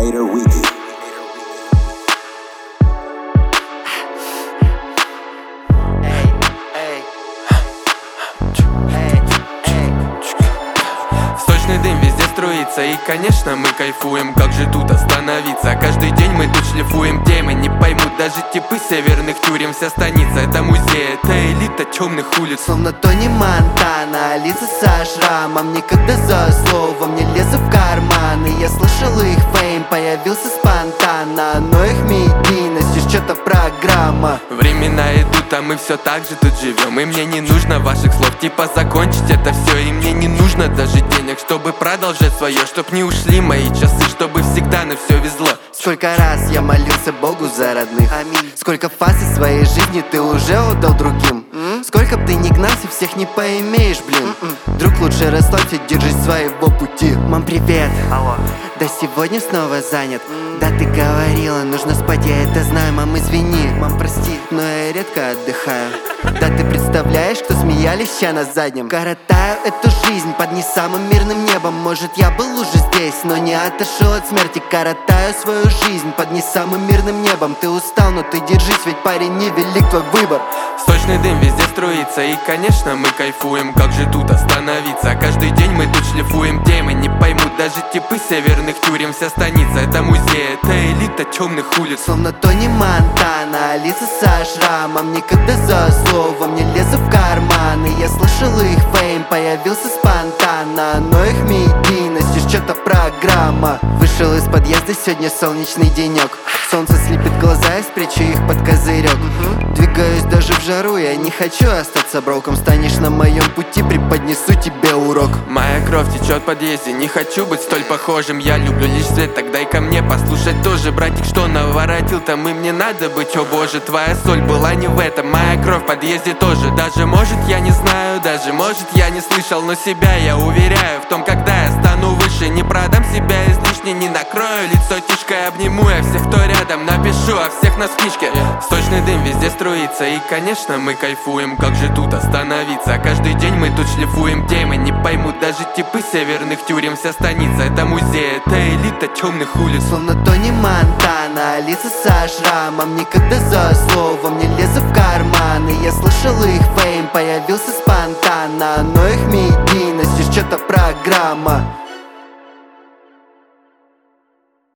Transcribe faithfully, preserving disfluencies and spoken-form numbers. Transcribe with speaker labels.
Speaker 1: Hater Wiki.
Speaker 2: Сточный дым везде струится, и, конечно, мы кайфуем. Как же тут остановиться? Каждый день мы тут шлифуем темы. Не поймут даже типы северных тюрем. Вся станица — это музей, это элита темных улиц.
Speaker 3: Словно Тони Монтана, лица со шрамом. Никогда за словом не лезу в карманы. Я слышал их фейм, появился спонтанно, но их медийность лишь что-то программа.
Speaker 2: Времена идут, а мы все так же тут живем. И мне не нужно ваших слов, типа закончить это все. И мне не нужно даже денег, чтобы продолжать свое. Чтоб не ушли мои часы, чтобы всегда на все везло.
Speaker 3: Сколько раз я молился Богу за родных. Аминь. Сколько фаз из своей жизни ты уже отдал другим. mm? Сколько б ты не гнался, всех не поимеешь, блин. Mm-mm. Друг, лучше расслабься, держись своего пути. Мам, привет. Алло. Да сегодня снова занят. mm. Да, ты говорила, нужно спать, я это знаю. Мам, извини, мам, прости, но я редко отдыхаю. Да, ты представляешь, кто смеялись ща на заднем. Коротаю эту жизнь под не самым мирным небом. Может, я был уже здесь, но не отошел от смерти. Коротаю свою жизнь под не самым мирным небом. Ты устал, но ты держись, ведь, парень, невелик твой выбор.
Speaker 2: Сточный дым везде струится, и, конечно, мы кайфуем. Как же тут остановиться? Каждый день мы тут шлифуем темы. Не поймут даже типы северных тюрем. Вся станица — это музей, это элита темных улиц.
Speaker 3: Словно Тони Монтана, лица со шрамом. Никогда за словом не лезу в карманы. Я слышал их фейм, появился спонтанно, но их медийность лишь что-то программа. Вышел из подъезда, сегодня солнечный денек. Солнце слепит глаза, я спрячу их под козырек. mm-hmm. Двигаюсь даже в жару, я не хочу остаться броком. Станешь на моем пути, преподнесу тебе урок.
Speaker 2: Моя кровь течет в подъезде, не хочу быть столь похожим. Я люблю лишь свет, тогда и ко мне послушать тоже. Братик, что наворотил, там и мне надо быть. О боже, твоя соль была не в этом. Моя кровь в подъезде тоже. Даже может я не знаю, даже может я не слышал, но себя я уверяю в том, когда я стану выше. Не продам себя излишне, не накрою лицо тишкой. Обниму я всех, кто рядом, напишу о всех нас в книжке. Сточный дым везде струится, и, конечно, мы кайфуем. Как же тут остановиться? Каждый день мы тут шлифуем темы. Не поймут даже типы северных тюрем. Вся станица — это музей, это элита темных улиц.
Speaker 3: Словно Тони Монтана, лица со шрамом. Никогда за словом не лезу в карманы. Я слышал их фейм, появился спонтанно, но их медийность лишь что-то программа.